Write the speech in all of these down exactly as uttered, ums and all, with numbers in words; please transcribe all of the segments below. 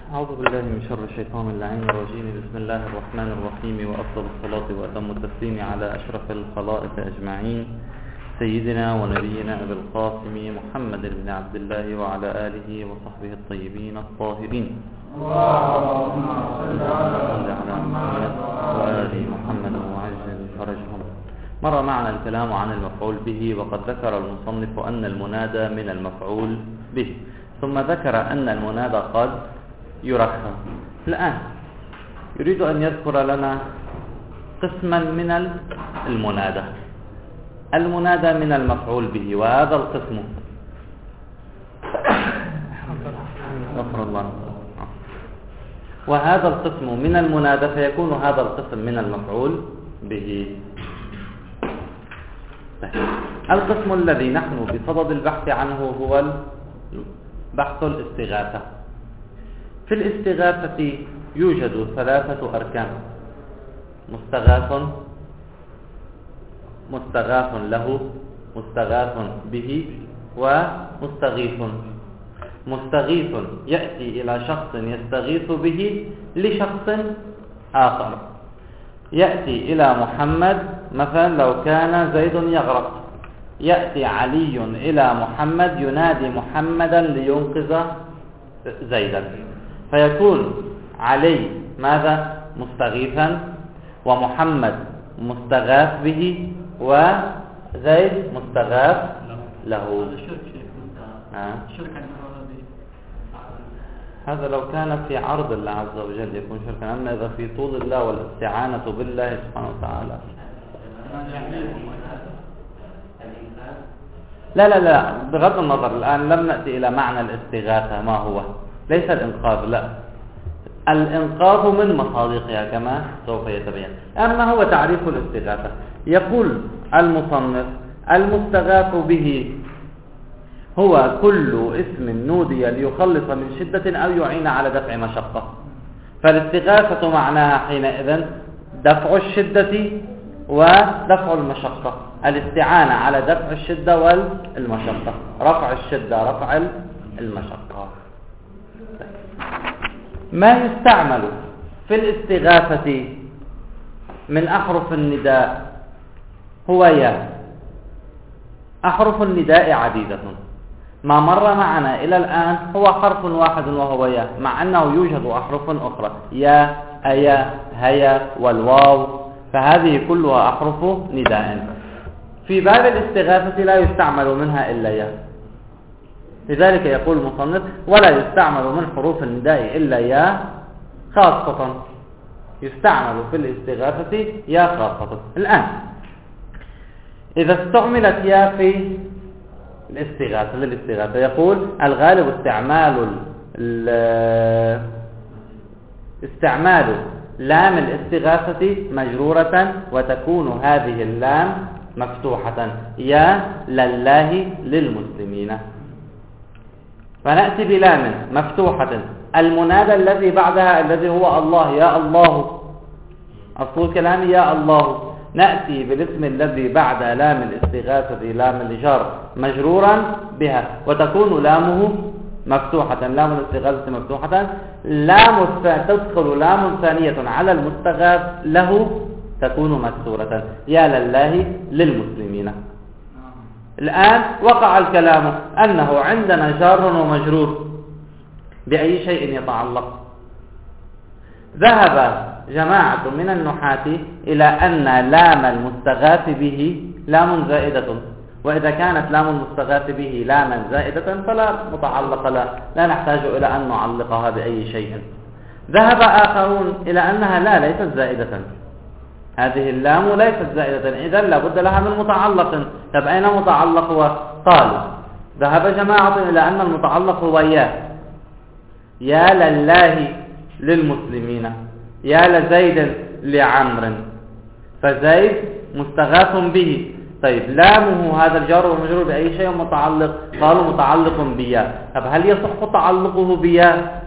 أعوذ بالله من شر الشيطان اللعين الرجيم. بسم الله الرحمن الرحيم، وأفضل الصلاة وأتم التسليم على أشرف الخلائق أجمعين، سيدنا ونبينا أبي القاسم محمد بن عبد الله وعلى آله وصحبه الطيبين الطاهرين. اللهم صل على محمد وآل محمد وعجل فرجهم. مر معنا الكلام عن المفعول به، وقد ذكر المصنف أن المنادى من المفعول به، ثم ذكر أن المنادى قد يرخى. الآن يريد أن يذكر لنا قسما من المنادى. المنادى من المفعول به، وهذا القسم غفر الله وهذا القسم من المنادى، فيكون هذا القسم من المفعول به. القسم الذي نحن بصدد البحث عنه هو بحث الاستغاثة. في الاستغاثة يوجد ثلاثة أركان: مستغاث، مستغاث له، مستغاث به، ومستغيث. مستغيث يأتي إلى شخص يستغيث به لشخص آخر. يأتي إلى محمد مثلا لو كان زيد يغرق، يأتي علي إلى محمد ينادي محمدا لينقذ زيدا، فيكون علي ماذا؟ مستغيثا، ومحمد مستغاث به، وزيد مستغاث له. هذا لو كان في عرض الله عز وجل يكون شركا، أما إذا في طول الله والاستعانة بالله سبحانه وتعالى. لا لا لا بغض النظر، الآن لم نأتي إلى معنى الاستغاثة ما هو. ليس الإنقاذ، لا، الإنقاذ من مصادقها كما سوف يتبين. أما هو تعريف الاستغاثة، يقول المصنف: المستغاث به هو كل اسم نودي ليخلص من شدة أو يعين على دفع مشقة. فالاستغاثة معناها حينئذ دفع الشدة ودفع المشقة، الاستعانة على دفع الشدة والمشقة، رفع الشدة رفع المشقة. ما يستعمل في الاستغاثة من أحرف النداء هو يا. أحرف النداء عديدة، ما مر معنا إلى الآن هو حرف واحد وهو يا، مع أنه يوجد أحرف أخرى: يا، أيا، هيا، والواو، فهذه كلها أحرف نداء. في باب الاستغاثة لا يستعمل منها إلا يا، لذلك يقول المصنف: ولا يستعمل من حروف النداء إلا يا خاصة. يستعمل في الاستغاثة يا خاصة. الآن إذا استعملت يا في الاستغاثة للاستغاثة، يقول: الغالب استعمال استعمال لام الاستغاثة مجرورة، وتكون هذه اللام مفتوحة: يا لله للمسلمين. فنأتي بلام مفتوحة، المنادى الذي بعدها الذي هو الله، يا الله، أصل الكلام يا الله. نأتي بالاسم الذي بعد لام الاستغاثة لام الجر مجرورا بها، وتكون لامه مفتوحة، لام الاستغاثة مفتوحة. لام تدخل لام ثانية على المستغاث له تكون مكسورة: يا لله للمسلمين. الآن وقع الكلام أنه عندنا جار ومجرور، بأي شيء يتعلق؟ ذهب جماعة من النحاة إلى أن لام المستغاث به لام زائدة، وإذا كانت لام المستغاث به لاما زائدة فلا متعلق لا, لا نحتاج إلى أن نعلقها بأي شيء. ذهب آخرون إلى أنها لا ليست زائدة، هذه اللام ليست زائدة، إذن لابد لها من متعلق. طب أين متعلق هو؟ قالوا: ذهب جماعة إلى أن المتعلق هو يا، يا لله للمسلمين، يا لزيد لعمر، فزيد مستغاث به. طيب لامه هذا الجار والمجرور بأي شيء متعلق؟ قالوا متعلق بيا. طب هل يصح تعلقه بيا؟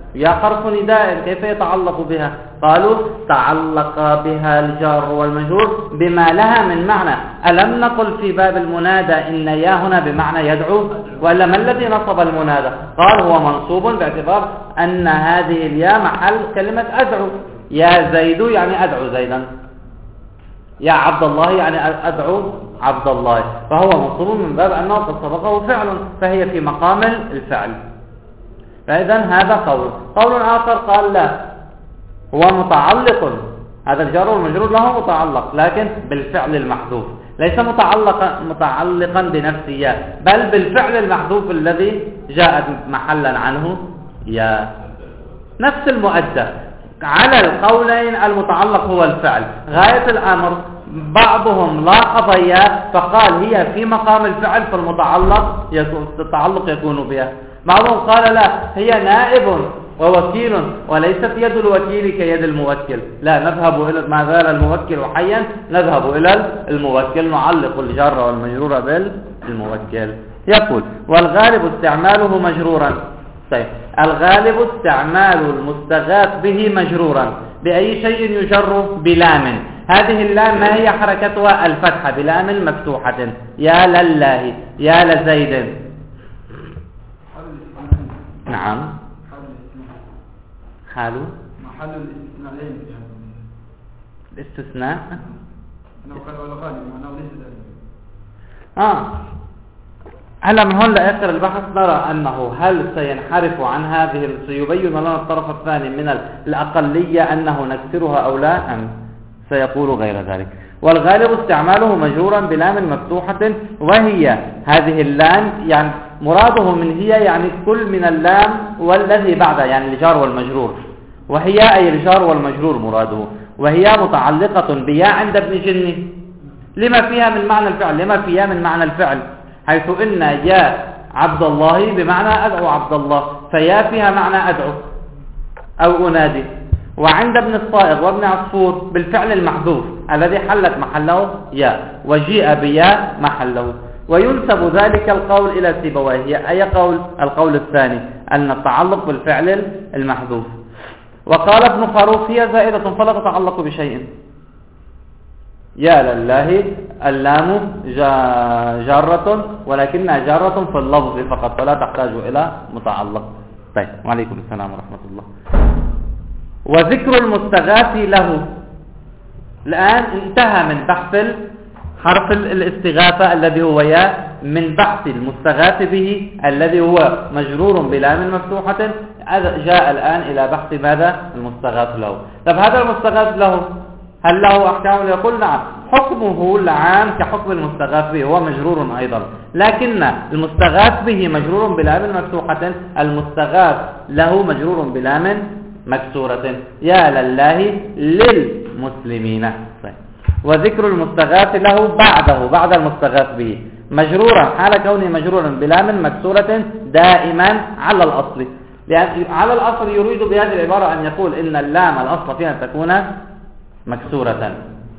يا حرف نداء كيف يتعلق بها؟ قالوا تعلق بها الجار والمجرور بما لها من معنى. ألم نقل في باب المنادى إن يا هنا بمعنى يدعو؟ ولا ما الذي نصب المنادى؟ قال هو منصوب باعتبار أن هذه الياء محل كلمة أدعو. يا زيد يعني أدعو زيدا، يا عبد الله يعني أدعو عبد الله، فهو منصوب من باب أنه قد سبقه فعل، فهي في مقام الفعل. فإذا هذا قول. قول آخر قال لا، هو متعلق، هذا الجار والمجرور له متعلق لكن بالفعل المحذوف، ليس متعلقا متعلقا بنفسه بل بالفعل المحذوف الذي جاءت محلا عنه يا، نفس المؤدى. على القولين المتعلق هو الفعل. غاية الأمر بعضهم لاحظ يا فقال هي في مقام الفعل فالمتعلق يكون التعلق يكون بها. بعضهم قال لا، هي نائب ووكيل وليست يد الوكيل كيد الموكل، لا نذهب إلى ما زال الموكل حيا نذهب إلى الموكل، نعلق الجار والمجرور بالموكل. يقول والغالب استعماله مجرورا. طيب الغالب استعمال المستغاث به مجرورا بأي شيء يجر؟ بلام. هذه اللام ما هي حركتها؟ الفتحة بلام مفتوحة. يا لله، يا لزيد. نعم حال محل الاستثناء. الاستثناء أنه قال والغالب معناه ليس ذلك. آه هلا من هون لآخر البحث نرى أنه هل سينحرف عن هذه، سيبين لنا الطرف الثاني من الأقلية أنه نكسرها أو لا، أم سيقول غير ذلك. والغالب استعماله مجرورا بلام مفتوحة، وهي هذه اللام يعني مراده من هي يعني كل من اللام والذي بعدها يعني الجار والمجرور، وهي أي الجار والمجرور مراده، وهي متعلقة بيا عند ابن جني لما فيها من معنى الفعل، لما فيها من معنى الفعل، حيث إن يا عبد الله بمعنى أدعو عبد الله، فيا فيها معنى أدعو أو أنادي. وعند ابن الصائغ وابن عصفور بالفعل المحذوف الذي حلت محله يا، وجيء بيا محله. وينسب ذلك القول إلى سيبويه. أي قول؟ القول الثاني أن التعلق بالفعل المحذوف. وقال ابن خروف هي زائدة فلا تتعلق بشيء. يا لله اللام جارة ولكنها جارة في اللفظ فقط ولا تحتاج إلى متعلق. طيب وعليكم السلام ورحمة الله. وذكر المستغاث له. الآن انتهى من بحث حرف الاستغاثة الذي هو يا، من بحث المستغاث به الذي هو مجرور بلام مفتوحة، جاء الآن إلى بحث ماذا؟ المستغاث له. طب هذا المستغاث له هل له أحكام؟ يقول نعم، حكمه العام كحكم المستغاث به، هو مجرور أيضا، لكن المستغاث به مجرور بلام مفتوحة، المستغاث له مجرور بلام مكسورة. يا لله للمسلمين. وذكر المستغاث له بعده بعد المستغاث به مجرورا حال كونه مجرورا بلام مكسورة دائما على الأصل، لأن على الأصل يريد بهذه العبارة أن يقول إن اللام الأصل فيها أن تكون مكسورة.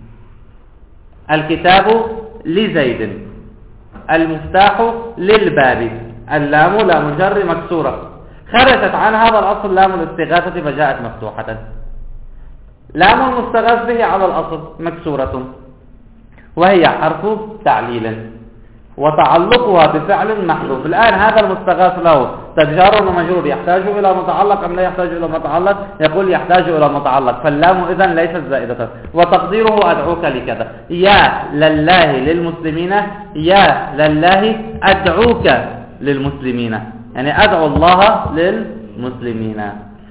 الكتاب لزيد، المفتاح للباب، اللام لام الجر مكسورة، خرجت عن هذا الأصل لام الاستغاثة فجاءت مفتوحة. لام المستغاث به على الأصل مكسورة وهي حرف تعليل وتعلقها بفعل محذوف. الآن هذا المستغاث له تجار ومجرور يحتاج إلى متعلق أم لا يحتاج إلى متعلق؟ يقول يحتاج إلى متعلق، فاللام إذن ليست زائدة. وتقديره أدعوك لكذا، يا لله للمسلمين، يا لله أدعوك للمسلمين، يعني أدعو الله للمسلمين.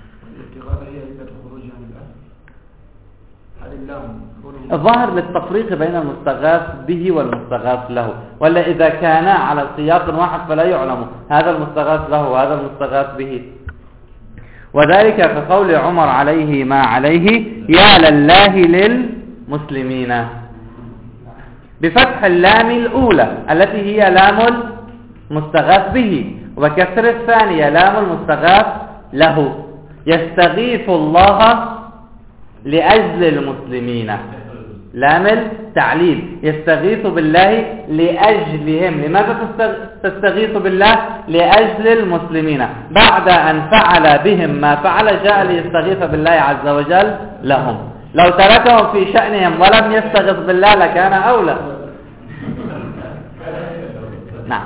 الظاهر للتفريق بين المستغاث به والمستغاث له، ولا إذا كان على سياق واحد فلا يعلم هذا المستغاث له وهذا المستغاث به. وذلك في قول عمر عليه ما عليه يا لله للمسلمين بفتح اللام الأولى التي هي لام المستغاث به، وكسر الثانية لام المستغاث له. يستغيث الله لأجل المسلمين. لام التعليل، يستغيث بالله لأجلهم. لماذا تستغيث بالله؟ لأجل المسلمين. بعد أن فعل بهم ما فعل جاء ليستغيث بالله عز وجل لهم. لو تركهم في شأنهم ولم يستغيث بالله لكان أولى. نعم.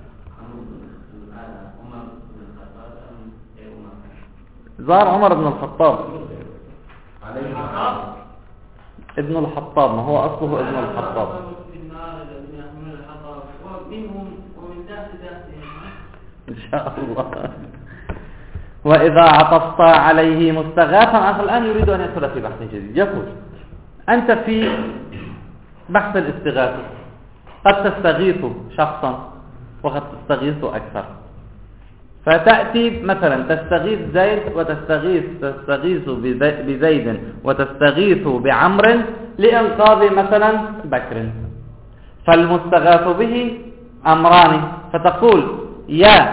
ظهر عمر بن الخطاب ابن الحطاب، ما هو أصله ابن الحطاب. إن شاء الله. وإذا عطفت عليه مستغاثا، أخي الآن يريد أن يدخل في بحث جديد. يقول أنت في بحث الاستغاثة قد تستغيث شخصا وقد تستغيث أكثر، فتأتي مثلا تستغيث زيد وتستغيث تستغيث بزيد وتستغيث بعمر لإنقاذ مثلا بكر، فالمستغاث به أمران، فتقول يا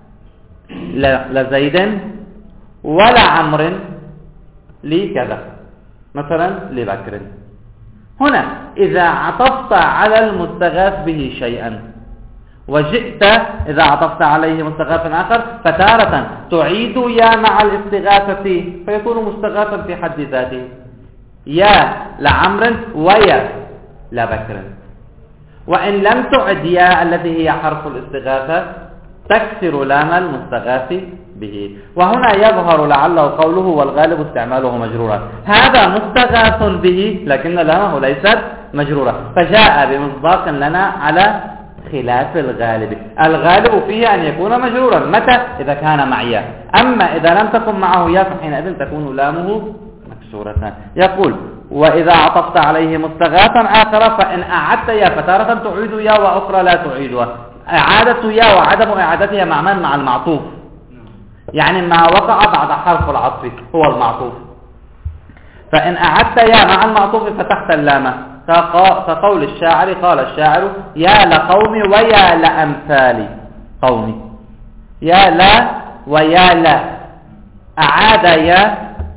لزيد ولا عمر لكذا مثلا لبكر. هنا إذا عطفت على المستغاث به شيئا وجئت إذا عطفت عليه مستغاثا آخر فتارة تعيد يا مع الاستغاثة فيكون مستغاثا في حد ذاته، يا لعمر ويا لبكر. وإن لم تعد يا التي هي حرف الاستغاثة تكسر لام المستغاث به. وهنا يظهر لعله قوله والغالب استعماله مجرورا، هذا مستغاث به لكن لامه ليست مجرورة، فجاء بمصداق لنا على خلاف الغالب. الغالب فيه أن يكون مجرورا متى؟ إذا كان مع يا، أما إذا لم تكن معه يا فحينئذ تكون لامه مكسورة. يقول وإذا عطفت عليه مستغاثا آخر فإن أعدت يا فتارة تعيد يا وأخرى لا تعيدها. إعادة يا وعدم إعادتها مع من؟ مع المعطوف، يعني ما وقع بعد حرف العطف هو المعطوف. فإن أعدت يا مع المعطوف فتحت اللام، كقول الشاعر قال الشاعر يا لقومي ويا لأمثال قومي، يا لا ويا لا، أعاد يا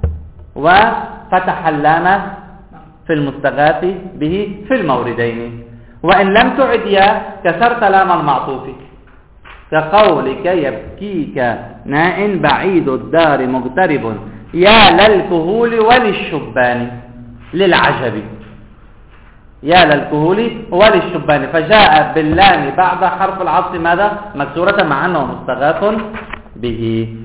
وفتح اللام في المستغاث به في الموردين. وإن لم تعد يا كسرت لام المعطوف، كقولك يبكيك ناء بعيد الدار مغترب يا للكهول وللشبان للعجب، يا للكهول وللشبان، فجاء باللام بعد حرف العطف ماذا؟ مكسورة مع أنه مستغاث به.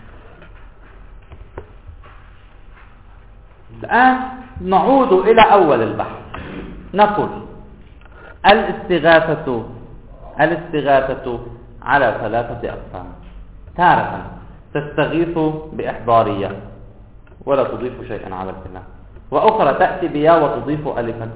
الآن نعود إلى أول البحث، نقول الاستغاثة الاستغاثة على ثلاثة أقسام. تارة تستغيث بإحضارية ولا تضيف شيئا على الكلام، وأخرى تأتي بيا وتضيف ألفا،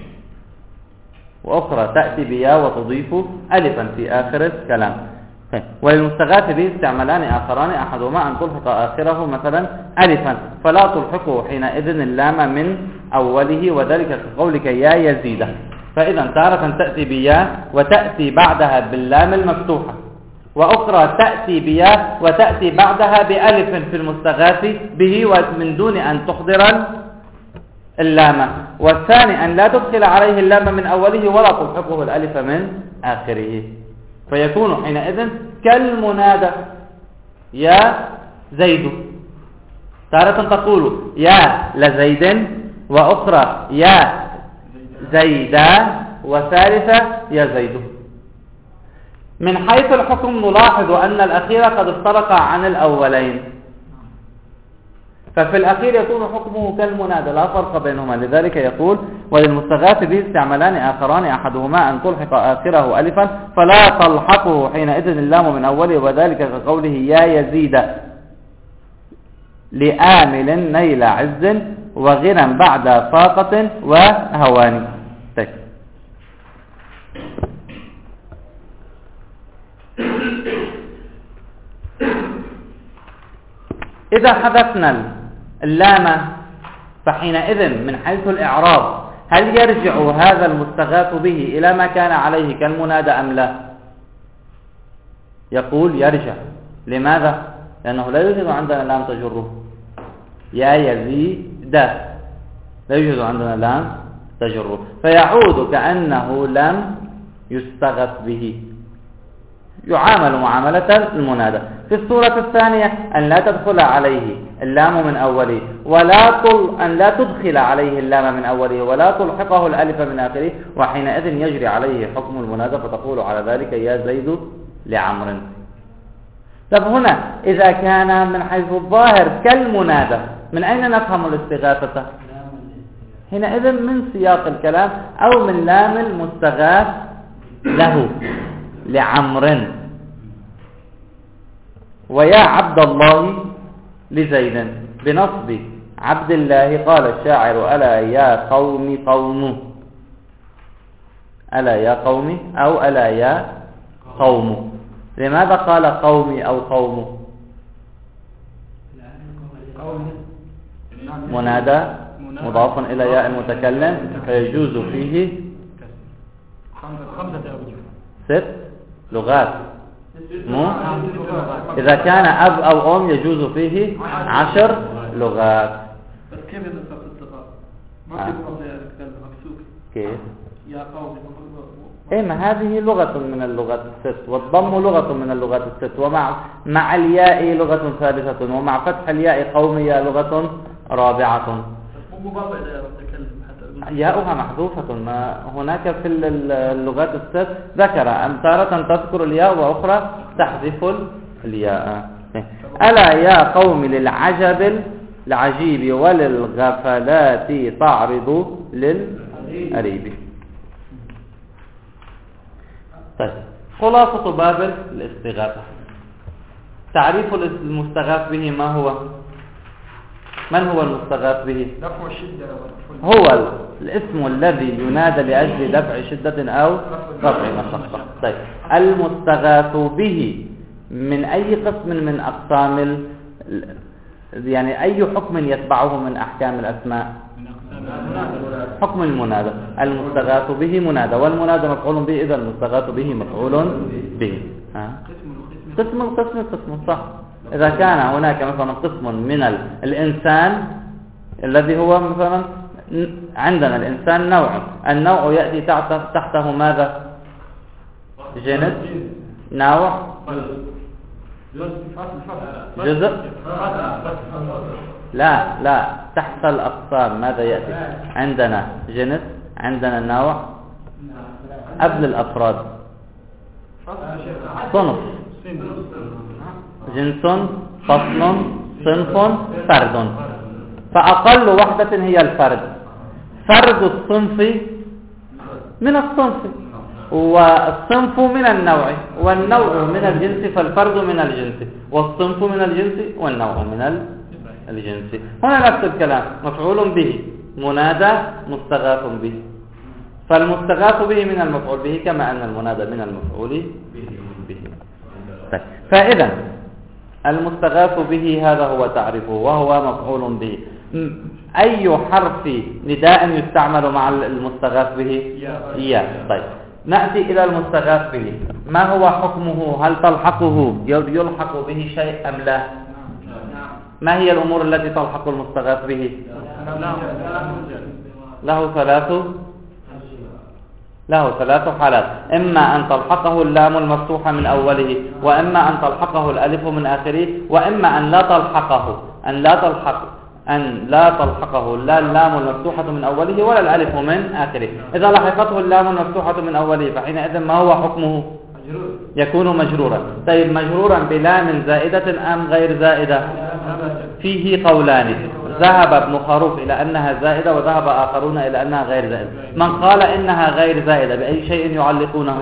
وأخرى تأتي بيا وتضيف ألفا في آخر الكلام. وللمستغاث به استعمالان آخران، أحدهما أن تلحق آخره مثلا ألفا فلا تلحقه حينئذ اللام من أوله، وذلك كقولك يا يزيد. فإذا تارة تأتي بيا وتأتي بعدها باللام المفتوحة، وأخرى تأتي بيا وتأتي بعدها بألف في المستغاث به ومن دون أن تحضر اللام. والثاني أن لا تدخل عليه اللام من أوله ولا تلحقه الألف من آخره، فيكون حينئذ كالمنادى يا زيد. تارة تقول يا لزيد، وأخرى يا زيدا، وثالثة يا زيد. من حيث الحكم نلاحظ أن الأخير قد افترق عن الأولين، ففي الأخير يكون حكمه كالمنادى لا فرق بينهما. لذلك يقول وللمستغاث به استعمالان آخران، أحدهما أن تلحق آخره ألفا فلا تلحقه حينئذ اللام من أوله، وذلك كقوله يا يزيد لآمل نيل عز وغنى بعد فاقة وهوان. طيب. إذا حذفنا اللام فحينئذ من حيث الإعراب هل يرجع هذا المستغاث به إلى ما كان عليه كالمنادى أم لا؟ يقول يرجع. لماذا؟ لأنه لا يوجد عندنا لام تجره. يا يزيد لا يوجد عندنا لام تجر، فيعود كأنه لم يستغث به، يعامل معاملة المنادى. في الصورة الثانية أن لا تدخل عليه اللام من أوله، ولا تل... أن لا تدخل عليه اللام من أوله، ولا تلحقه الألف من آخره، وحينئذ يجري عليه حكم المنادى، فتقول على ذلك يا زيد لعمر. طب هنا إذا كان من حيث الظاهر كالمنادى، من أين نفهم الاستغاثة؟ حينئذ من سياق الكلام أو من لام المستغاث له لعمر. ويا عبد الله لزيد بنصب عبد الله. قال الشاعر ألا يا قوم قوم، ألا يا قوم أو ألا يا قوم. لماذا قال قومي أو قوم؟ منادى مضاف إلى ياء المتكلم، فيجوز فيه ست لغات. مو إذا كان أب أو أم يجوز فيه عشر لغات. بس كيف يتصل الصفات؟ ما في مكسوك كيف؟ يا قوم. إيه، ما هذه لغة من اللغات الست، والضم لغة من اللغات الست، ومع مع الياء لغة ثالثة، ومع فتح الياء قومية لغة رابعة. مو مضاف إلى المتكلم حتى ياؤها محذوفة. ما هناك في اللغات الست ذكر أن تارة تذكر الياء وأخرى تحذف الياء. ألا يا قوم للعجب العجيب وللغفلات تعرض للأريب. طيب، خلاصة باب الاستغاثة. تعريف المستغاث به ما هو؟ من هو المستغاث به؟ دفع الشدة. هو الاسم الذي ينادى لأجل دفع شدة أو رفع مشقة. طيب، المستغاث به من أي قسم من أقسام ال... يعني أي حكم يتبعه من أحكام الأسماء؟ حكم المنادى. المستغاث به منادى، والمنادى مفعول به، إذا المستغاث به مفعول به. ها؟ قسم القسم قسم صح. إذا كان هناك مثلا قسم من الإنسان الذي هو مثلا عندنا الإنسان نوع، النوع يأتي تحته ماذا؟ جنس، نوع، جزء. لا لا، تحت الأقسام ماذا يأتي؟ عندنا جنس، عندنا نوع، قبل الأفراد صنف، جنس، فصل، صنف، فرد. فأقل وحدة هي الفرد. فرد الصنف من الصنف، والصنف من النوع، والنوع من الجنس، فالفرد من الجنس، والصنف من الجنس، والنوع من الجنس. هنا نفس الكلام، مفعول به منادى مستغاث به، فالمستغاث به من المفعول به كما أن المنادى من المفعول به. فإذا المستغاث به هذا هو تعريفه، وهو مفعول به. أي حرف نداء يستعمل مع المستغاث به؟ إياه. طيب، نأتي إلى المستغاث به. ما هو حكمه؟ هل تلحقه يلحق به شيء أم لا؟ ما هي الأمور التي تلحق المستغاث به؟ له ثلاث له ثلاث حالات، إما أن تلحقه اللام المفتوحة من أوله، وإما أن تلحقه الألف من آخره، وإما أن لا تلحقه أن لا تلحق أن لا تلحقه لا اللام المفتوحة من أوله ولا الألف من آخره. إذا لحقته اللام المفتوحة من أوله فحينئذ ما هو حكمه؟ يكون مجرورا. طيب، مجرورا بلام زائدة أم غير زائدة؟ فيه قولان، ذهب ابن خروف إلى أنها زائدة، وذهب آخرون إلى أنها غير زائدة. من قال إنها غير زائدة بأي شيء يعلقونه؟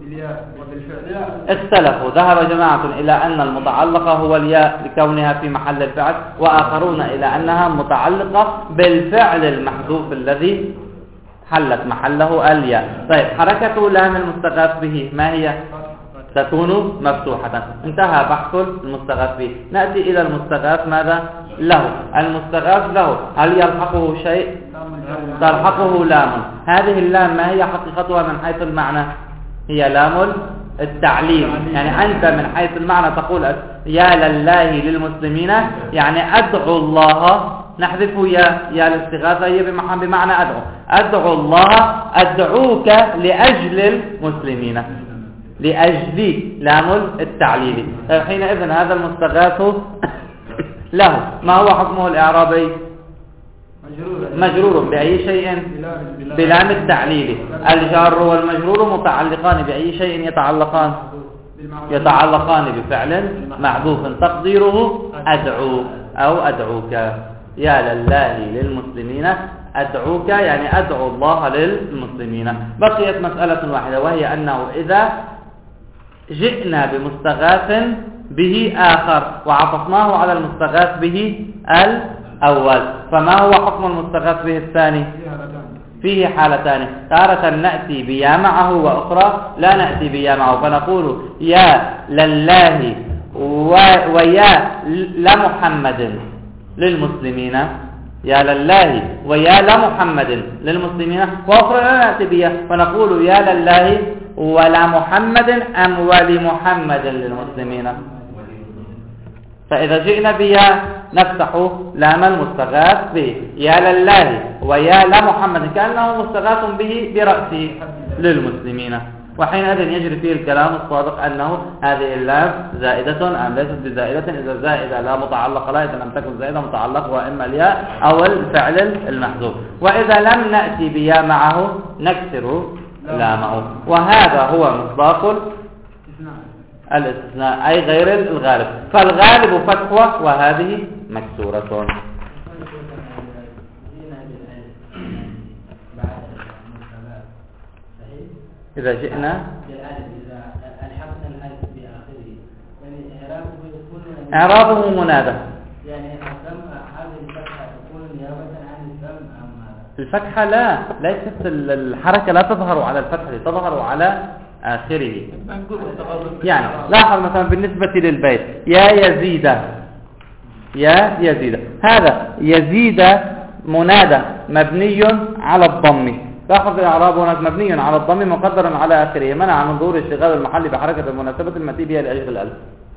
اختلفوا. ذهب جماعة إلى أن المتعلقة هو الياء لكونها في محل الفعل، وآخرون إلى أنها متعلقة بالفعل المحذوف الذي حلت محله الياء. طيب، حركة لام المستغاث به ما هي؟ تكون مفتوحة. انتهى بحث المستغاث به. نأتي إلى المستغاث ماذا؟ له. المستغاث له هل يلحقه شيء؟ تلحقه لام. هذه اللام ما هي حقيقتها من حيث المعنى؟ هي لام التعليم. يعني أنت من حيث المعنى تقول يا لله للمسلمين، يعني أدعو الله نحذف يا يا الاستغاثة هي بمعنى أدعو. أدعو الله، أدعوك لأجل المسلمين، لأجل لام التعليل. حينئذ هذا المستغاث له ما هو حكمه الإعرابي؟ مجرور بأي شيء؟ بلام التعليل. الجار والمجرور متعلقان بأي شيء يتعلقان؟ يتعلقان بفعل محذوف تقديره أدعو أو أدعوك. يا لله للمسلمين أدعوك يعني أدعو الله للمسلمين. بقيت مسألة واحدة وهي أنه إذا جئنا بمستغاث به آخر وعطفناه على المستغاث به الأول، فما هو حكم المستغاث به الثاني؟ فيه حالتان، تارة نأتي بيا معه وأخرى لا نأتي بيا معه، فنقول يا لله ويا لمحمد للمسلمين، يا لله ويا لمحمد للمسلمين، وأخرى لا نأتي بيا فنقول يا لله ولا محمد أم ولمحمد للمسلمين. فإذا جئنا بيا نفتح لام المستغاث به، يا لله ويا لمحمد كأنه مستغاث به برأسه للمسلمين، وحينئذ يجري فيه الكلام الصادق أنه هذه اللام زائدة أم ليست بزائدة. إذا زائدة لا متعلق لها، إذا لم تكن زائدة متعلق وإما الياء أو الفعل المحذوف. وإذا لم نأتي بيا معه نكسر لامه، وهذا هو مصداق الاستثناء أي غير الغالب. فالغالب فتحة وهذه مكسورة. إذا جئنا إعرابه منادى، يعني هذه الفتحة تكون نيابة عن الفم أم ماذا؟ الفتحة لا، ليست الحركة لا تظهر على الفتحة، تظهر على آخره. يعني لاحظ مثلا بالنسبة للبيت يا يزيد، يا يزيد، هذا يزيد منادى مبني على الضم. لاحظ الإعراب هناك مبني على الضم مقدر على آخره، منع من ظهور اشتغال المحل بحركة المناسبة المتي بها لأجل الألف.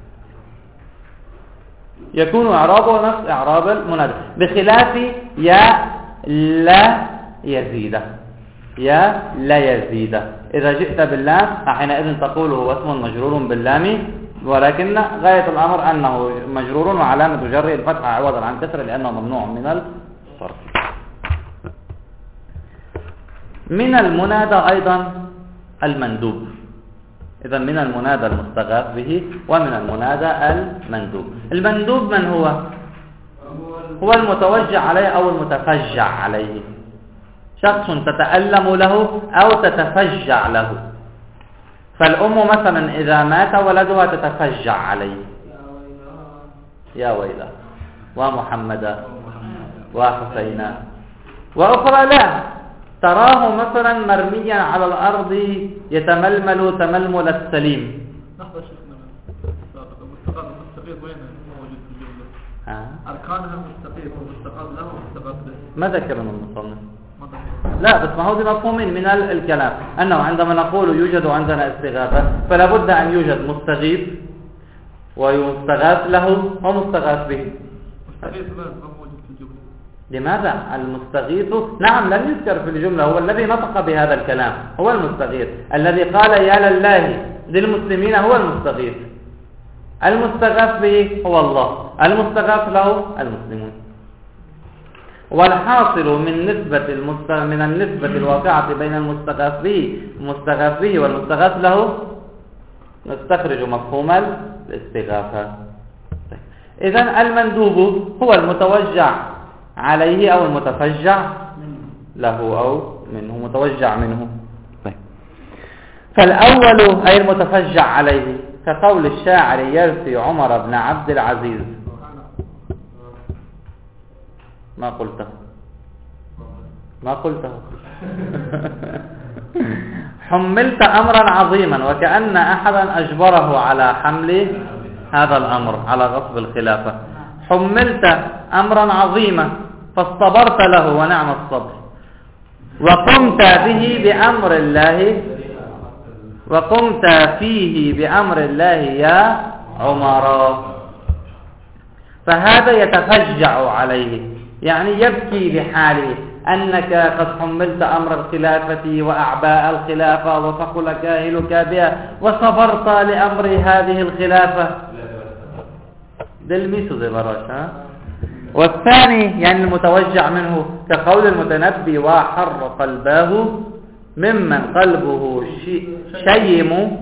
يكون إعرابه نفس إعراب المنادى، بخلاف يا لا يزيد، يا لا يزيد. إذا جئت باللام حينئذ تقول هو اسم مجرور باللام، ولكن غاية الأمر أنه مجرور وعلامة جره الفتحة عوضا عن كسر لأنه ممنوع من الصرف. من المنادى أيضا المندوب. إذا من المنادى المستغاث به ومن المنادى المندوب. المندوب من هو؟ هو المتوجع عليه أو المتفجع عليه، شخص تتألم له أو تتفجع له. فالأم مثلا إذا مات ولدها تتفجع عليه، يا ويلا ومحمدا وحسينا. وأخرى لا، تراه مثلا مرميا على الأرض يتململ تململ السليم. لحظة شيخنا، المستقيم وين موجود في الجملة؟ أركانها مستقيم ومستقاب له ومستقاب له. ما ذكرنا المصنف؟ لا، بس ما هو بمفهومين من الكلام، أنه عندما نقول يوجد عندنا استغاثة فلا بد أن يوجد مستغيث ويستغاث له ومستغاث به. مستغيث ما موجود في الجملة. لماذا؟ المستغيث نعم لم يذكر في الجملة، هو الذي نطق بهذا الكلام، هو المستغيث الذي قال يا لله للمسلمين، هو المستغيث. المستغاث به هو الله، المستغاث له المسلمون. والحاصل من نسبة المست... من النسبة الواقعة بين المستغاث به المستغاث به والمستغاث له نستخرج مفهوم الاستغاثة. إذن المندوب هو المتوجع عليه أو المتفجع له أو منه، متوجع منه. فالأول أي المتفجع عليه، كقول الشاعر يرثي عمر بن عبد العزيز. ما قلته ما قلته حملت أمرا عظيما، وكأن أحدا أجبره على حمل هذا الأمر، على غصب الخلافة. حملت أمرا عظيما فاصطبرت له ونعم الصبر، وقمت به بأمر الله وقمت فيه بأمر الله يا عمر. فهذا يتفجع عليه، يعني يبكي لحاله أنك قد حملت أمر الخلافة وأعباء الخلافة وثقل كاهلك بها وصبرت لأمر هذه الخلافة دلميسو زي براش ها. والثاني يعني المتوجع منه كقول المتنبي وحر قلباه ممن قلبه شيم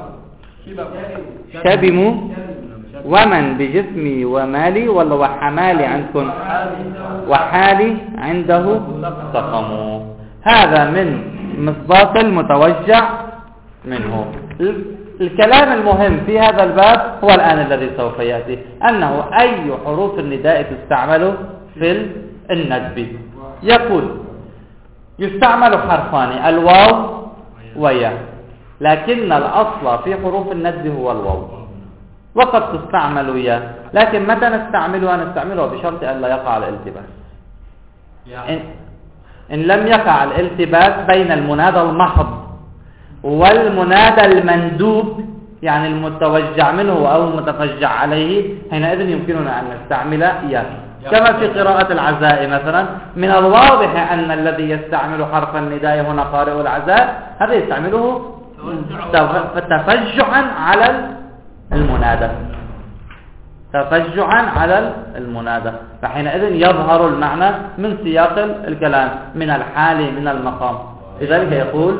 شبم ومن بجسمي ومالي والله وحمالي عندكم وحالي عنده سقم. هذا من مصداق المتوجع منه. الكلام المهم في هذا الباب هو الآن الذي سوف يأتي، أنه أي حروف النداء تستعمل في الندب. يقول يستعمل حرفان الواو ويا، لكن الأصل في حروف الندب هو الواو، وقد تستعمل يا، لكن متى نستعملها؟ نستعملها بشرط أن لا يقع الالتباس. إن, إن لم يقع الالتباس بين المنادى المحض والمنادى المندوب، يعني المتوجع منه أو المتفجع عليه، حينئذ يمكننا أن نستعمل يا، كما في قراءة العزاء مثلا. من الواضح أن الذي يستعمل حرف النداء هنا قارئ العزاء، هذا يستعمله تفجعا على المنادى، تفجعا على المنادى، فحينئذ يظهر المعنى من سياق الكلام، من الحال، من المقام. لذلك يقول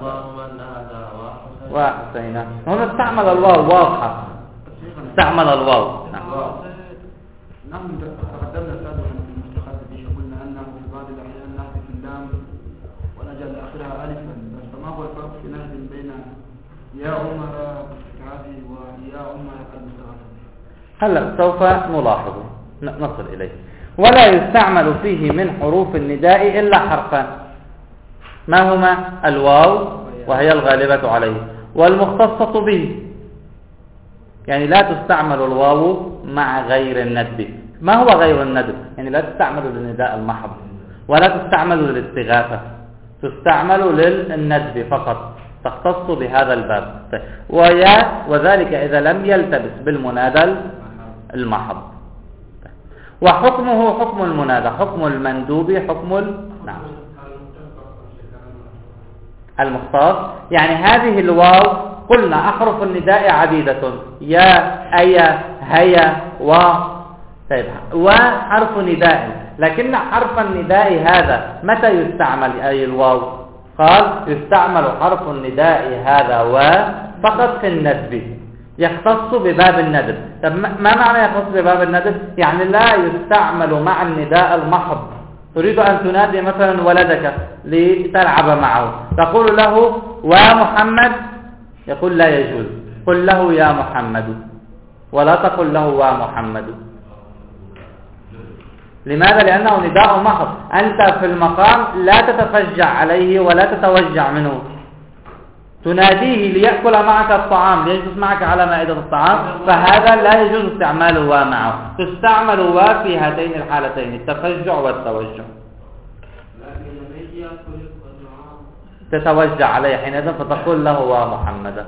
وحسينا. هنا استعمل الواو واضحة، استعمل الواو. نعم. نحن تقدمنا سابقا في المستخدمين قلنا انه في بعض الاحيان نحذف اللام ونجعل اخرها الفا، بس ما هو الفرق في نحذف بين يا عمر هذه ويا عمر المستخدم؟ هلا سوف نلاحظ نصل اليه. ولا يستعمل فيه من حروف النداء الا حرفان، ما هما؟ الواو وهي الغالبة عليه، والمختصة به، يعني لا تستعمل الواو مع غير الندب. ما هو غير الندب؟ يعني لا تستعمل للنداء المحض ولا تستعمل للاستغاثة، تستعمل للندب فقط، تختص بهذا الباب. ويا وذلك إذا لم يلتبس بالمنادى المحض. وحكمه حكم المنادى، حكم المندوب، حكم ال... نعم المختص. يعني هذه الواو قلنا أحرف النداء عديدة، يا، أيا، هيا، و. طيب وحرف نداء، لكن حرف النداء هذا متى يستعمل؟ أي الواو؟ قال يستعمل حرف النداء هذا و فقط في الندب، يختص بباب الندب. طب ما معنى يختص بباب الندب؟ يعني لا يستعمل مع النداء المحض. تريد أن تنادي مثلا ولدك لتلعب معه، تقول له ومحمد، يقول لا يجوز، قل له يا محمد، ولا تقل له ومحمد. لماذا؟ لأنه نداء محض، أنت في المقام لا تتفجع عليه ولا تتوجع منه، تناديه ليأكل معك الطعام، ليجلس معك على مائدة الطعام، فهذا لا يجوز استعمال و معه. تستعمل و في هاتين الحالتين، التفجع والتوجع. تتوجع عليه حينئذ فتقول له ومحمد.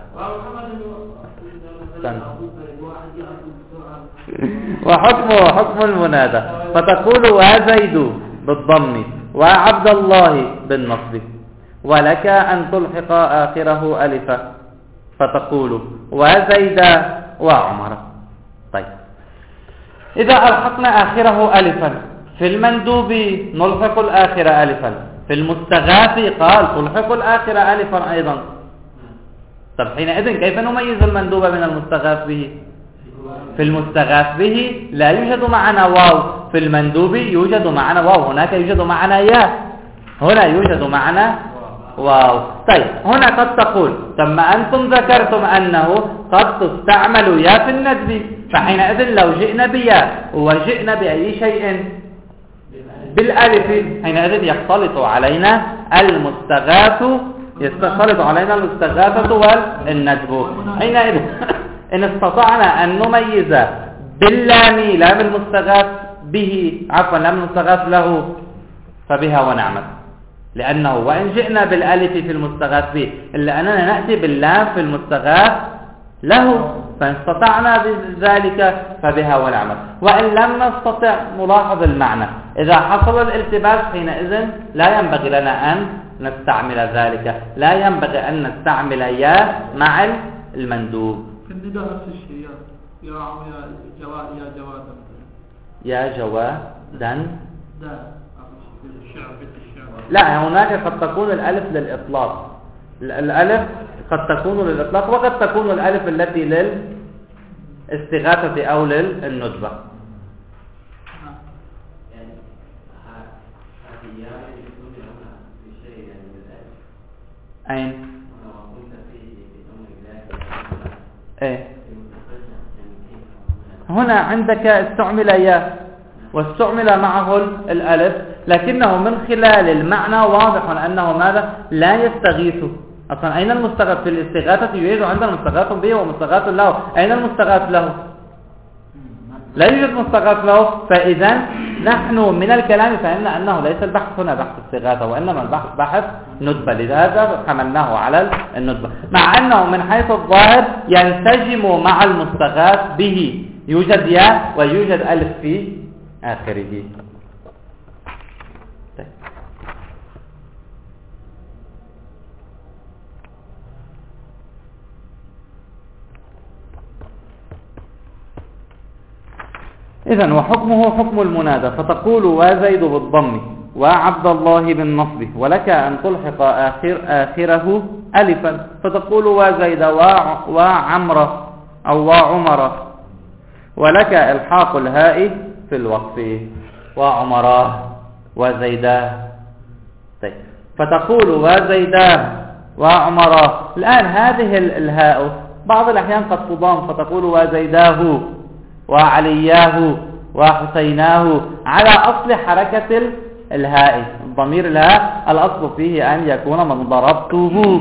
وحكمه حكم المنادى، فتقول وزيد بالضم وعبد الله بالنصب، ولك أن تلحق آخره ألفا فتقول وزيد وعمر. طيب إذا ألحقنا آخره ألفا في المندوب نلحق الآخر ألفا، في المستغاث قال تلحق الآخر ألفا أيضا. طب حينئذ كيف نميز المندوب من المستغاث به؟ في المستغاث به لا يوجد معنا واو، في المندوب يوجد معنا واو، هناك يوجد معنا يا، هنا يوجد معنا واو. طيب هنا قد تقول ثم أنتم ذكرتم أنه قد تستعمل يا في الندب، فحينئذ لو جئنا بيا وجئنا بأي شيء بالألف حينئذ يختلط علينا المستغاث، يختلط علينا المستغاثة والندب. حينئذ إن استطعنا أن نميز باللام لام المستغاث به، عفوا لام المستغاث له، فبها ونعمت، لأنه وإن جئنا بالألف في المستغاث به إلا أننا نأتي باللام في المستغاث له، فإن استطعنا بذلك فبها ونعمت، وإن لم نستطع نلاحظ المعنى. إذا حصل الالتباس حينئذ لا ينبغي لنا أن نستعمل ذلك، لا ينبغي أن نستعمل يا مع المندوب. في النداء نفس الشيء، يا عم يا جواد يا جوادا يا جوادا ده الشعر بيت الشعر. لا، هناك قد تكون الألف للإطلاق، الألف قد تكون للإطلاق وقد تكون الألف التي للاستغاثة أو للندبة. أين؟ إيه؟ هنا عندك استعمل يا واستعمل معه الألف، لكنه من خلال المعنى واضح أنه ماذا؟ لا يستغيث. أصلا أين المستغاث في الاستغاثة؟ يوجد عندنا مستغاث به ومستغاث له. أين المستغاث له؟ لا يوجد مستغاث له. فإذا نحن من الكلام فهمنا أنه ليس البحث هنا بحث استغاثة، وإنما البحث بحث ندبة، لهذا حملناه على الندبة، مع أنه من حيث الظاهر ينسجم مع المستغاث به، يوجد يا ويوجد ألف في آخره. إذن وحكمه حكم المنادى، فتقول وزيد بالضم وعبد الله بالنصب، ولك أن تلحق آخر آخره ألفا، فتقول وزيد وعمر أو وعمر، ولك إلحاق الهاء في الوقف وعمراه وزيداه. طيب، فتقول وزيداه وعمراه. الآن هذه الهاء بعض الأحيان قد تضام، فتقول وزيداه وعلياه وحسيناه، على أصل حركة الهاء، الضمير الهاء الأصل فيه أن يكون من ضربته،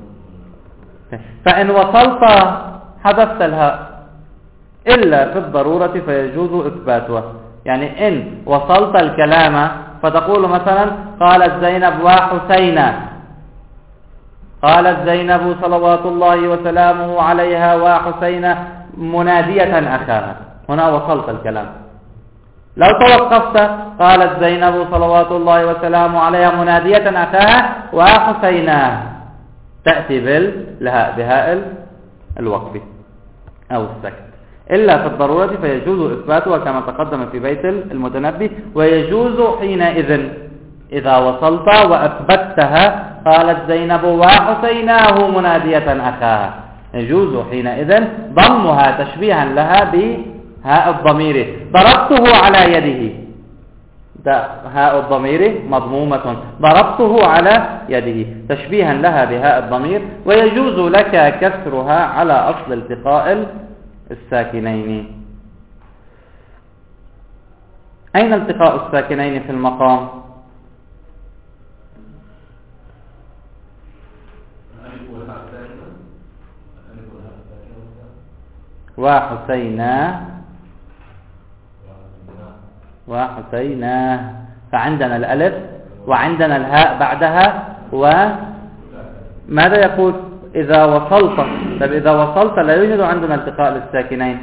فإن وصلت حذفت الهاء إلا في الضرورة فيجوز إثباتها. يعني إن وصلت الكلام فتقول مثلا قالت زينب وحسينا، قالت زينب صلوات الله وسلامه عليها وحسينا منادية أخاها، هنا وصلت الكلام. لو توقفت قالت زينب صلوات الله وسلامه عليها منادية أخاها وحسينا، تأتي بالهاء بهاء الوقف أو السكت، إلا في الضرورة فيجوز إثباتها كما تقدم في بيت المتنبي. ويجوز حينئذ إذا وصلت وأثبتها قالت زينب وحسيناه منادية أخاها، يجوز حينئذ ضمها تشبيها لها بهاء الضمير، ضربته على يده، هاء الضمير مضمومة، ضربته على يده تشبيها لها بهاء الضمير. ويجوز لك كسرها على أصل التقاء الساكنين. أين التقاء الساكنين في المقام؟ وحسينا وحسينا، فعندنا الألف وعندنا الهاء بعدها، وماذا يقول إذا وصلت؟ طب إذا وصلت لا يوجد عندنا التقاء للساكنين.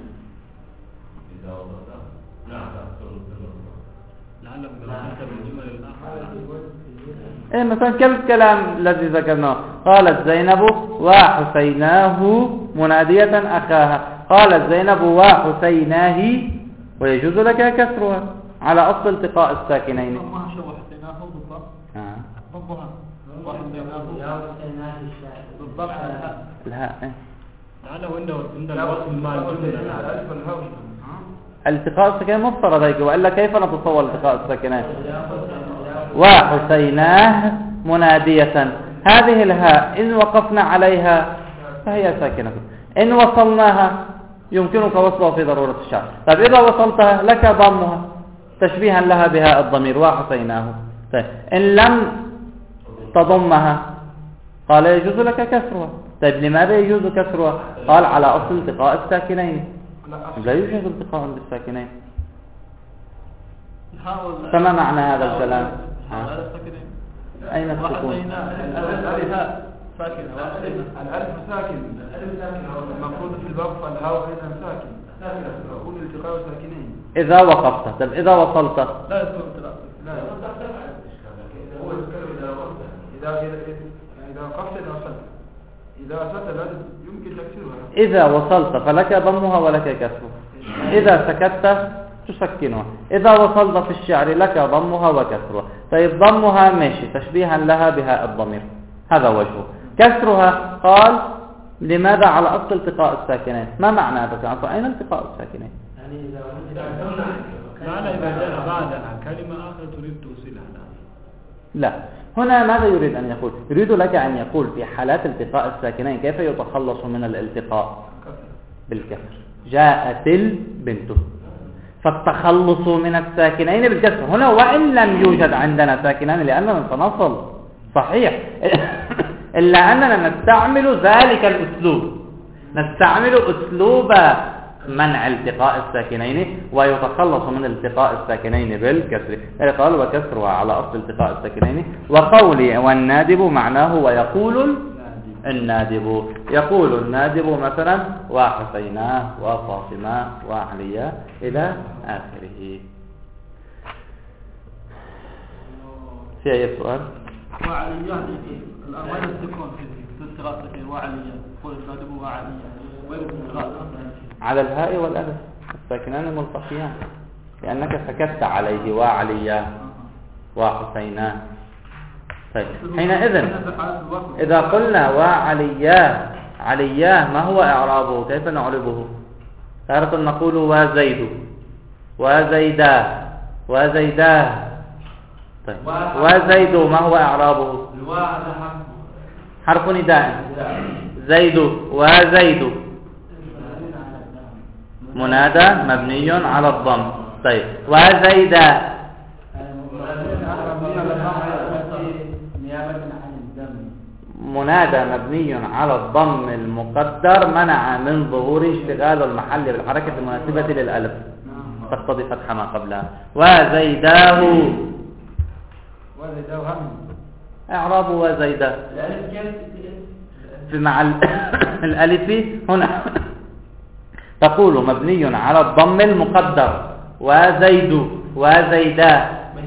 إيه مثلا كالكلام الذي ذكرناه، قالت زينب وحسيناه منادية أخاها، قالت زينب وحسيناه، ويجوز لك كسرها على أصل التقاء الساكنين. ضمها شو وحسيناه بالضبط؟ آه. ضمها وحسيناه بالضبط الهاء. الهاء إيه؟ لعله عنده عند الوصل مع الجملة التقاء الساكنين مفترض هيك، وإلا كيف نتصور التقاء الساكنين؟ وحسيناه منادية، هذه الهاء إن وقفنا عليها فهي ساكنة، إن وصلناها يمكنك وصلها في ضرورة الشعر. طيب إذا وصلتها لك ضمها تشبيها لها بهاء الضمير وحسيناه. طيب إن لم تضمها قال يجوز لك كسرها. طيب لماذا يجوز كسرها؟ قال على أصل التقاء الساكنين، لا يوجد التقاء للساكنين. فما معنى هذا الكلام؟ أين السكون؟ ساكن الألف ساكن المفروض في الوقف الهاء أيضا ساكن يكون التقاء ساكنين إذا وقفت. طب إذا وصلت لا يكون التقاء. لا هو إذا وقفت إذا إذا وقفت إذا وصلت إذا وصلت لازم يمكن تكسرها. إذا وصلت فلك ضمها ولك كسرها، إذا سكت تسكنها. إذا وصلت في الشعر لك ضمها وكسرها. طيب ضمها ماشي تشبيها لها بهاء الضمير، هذا وجهه. كسرها قال لماذا على أصل التقاء الساكنين؟ ما معنى هذا؟ أين التقاء الساكنين؟ يعني إذا لا إذا جاء بعدها كلمة آخر تريد توصيلها. لا، هنا ماذا يريد أن يقول؟ يريد لك أن يقول في حالات التقاء الساكنين كيف يتخلص من الالتقاء؟ بالكسر. جاءت البنت، فالتخلص من الساكنين بالكسر هنا وإن لم يوجد عندنا ساكنان لأننا سنصل صحيح إلا أننا نستعمل ذلك الأسلوب، نستعمل أسلوب منع التقاء الساكنين ويتخلص من التقاء الساكنين بالكسر. قال وكسرها على أصل التقاء الساكنين. وقولي والنادب معناه ويقول النادب، يقول النادب مثلا وحسيناه وفاطمة وعليا إلى آخره. في أي سؤال؟ وعليا الأربعين تكون في التقاء الساكنين وعليا يقول النادب وعليا على الهاء والألف الساكنان ملتقيان لأنك سكت عليه وعليا وحسيناه. طيب حينئذ إذا قلنا وعلياه علياه ما هو إعرابه؟ كيف نعربه؟ تارة نقول وزيد وزيدا وزيداه. طيب وزيد ما هو إعرابه؟ حرف نداء. زيد وزيد منادى مبني على الضم. طيب وزيدا منادى مبني على الضم المقدر منع من ظهور اشتغال المحل بالحركة المناسبة للألف تقتضي فتح ما قبلها. وزيداه وزيداه اعراب وزيدا في مع الألف هنا تقول مبني على الضم المقدر وزيد وزيدا.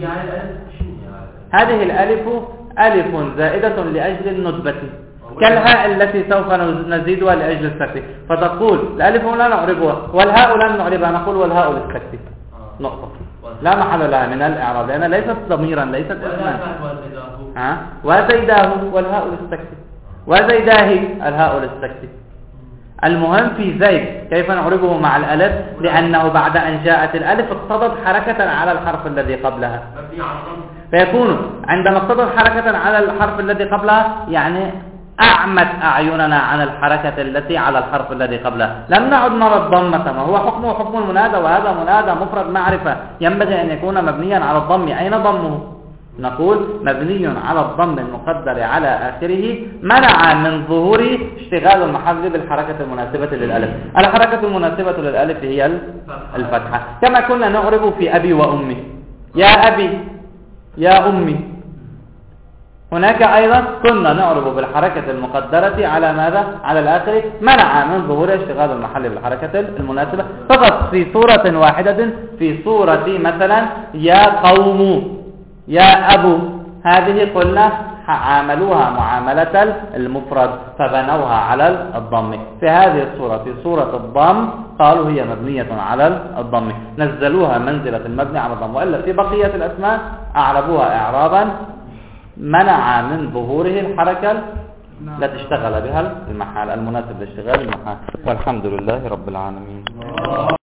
هذه الألف ألف زائدة لأجل الندبة كالهاء التي سوف نزيدها لأجل السكت، فتقول الألف لا نعربها والهاء لن نعربها، نقول والهاء للسكت نقطة لا محل لها من الإعراب لأنها ليست ضميرا ليست اسما. ها وزيداه والهاء للسكت وزيداه الهاء للسكت. المهم في زيد كيف نعربه مع الألف؟ لأنه بعد أن جاءت الألف اقتضت حركة على الحرف الذي قبلها، فيكون عندما اقتضت حركة على الحرف الذي قبلها يعني أعمت أعيننا عن الحركة التي على الحرف الذي قبلها، لم نعد نرى الضمة ما هو حكمه حكم المنادى، وهذا منادى مفرد معرفة ينبغي أن يكون مبنيا على الضم. أين ضمه؟ نقول مبني على الضم المقدر على آخره منع من ظهور اشتغال المحل بالحركة المناسبة للألف. الحركة المناسبة للألف هي الفتحة، كما كنا نعرب في أبي وأمي يا أبي يا أمي. هناك أيضا كنا نعرب بالحركة المقدرة على ماذا؟ على الآخر منع من ظهور اشتغال المحل بالحركة المناسبة فقط في صورة واحدة، في صورة مثلا يا قوم يا أبو، هذه قلنا عاملوها معاملة المفرد فبنوها على الضم. في هذه الصورة في صورة الضم قالوا هي مبنية على الضم، نزلوها منزلة المبني على الضم، وإلا في بقية الأسماء أعربوها إعرابا منع من ظهوره الحركة لا تشتغل بها المحل المناسب لاشتغال المحل. والحمد لله رب العالمين.